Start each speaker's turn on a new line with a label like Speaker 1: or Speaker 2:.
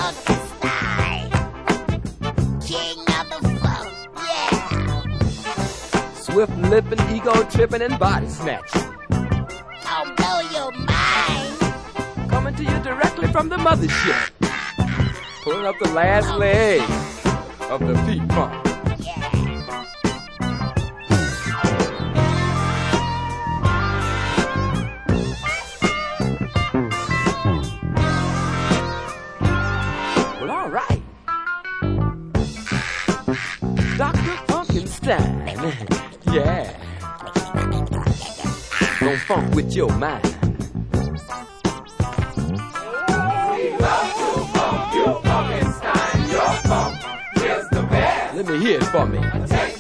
Speaker 1: Funkenstein, king of the funk, yeah.
Speaker 2: Swift lipping, ego tripping, and body snatch.
Speaker 1: I'll blow your mind.
Speaker 2: Coming to you directly from the mothership. Pulling up the last leg of the P-Funk.
Speaker 1: Yeah.
Speaker 2: Well, all right. Dr. Funkenstein. Yeah. Don't funk with your mind. Let me hear it for me.